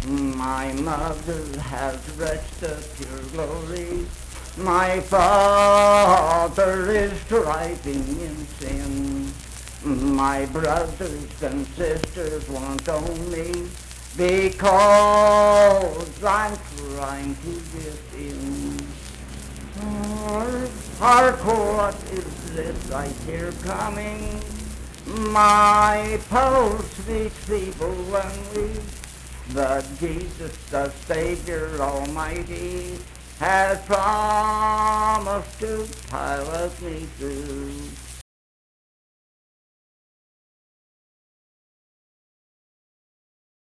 My mother has reached the pure glory. My father is striving in sin. My brothers and sisters won't own me because I'm trying to get in. Hark, what is this I hear coming? My pulse beats feeble and weak, but Jesus the Savior Almighty has promised to pilot me through.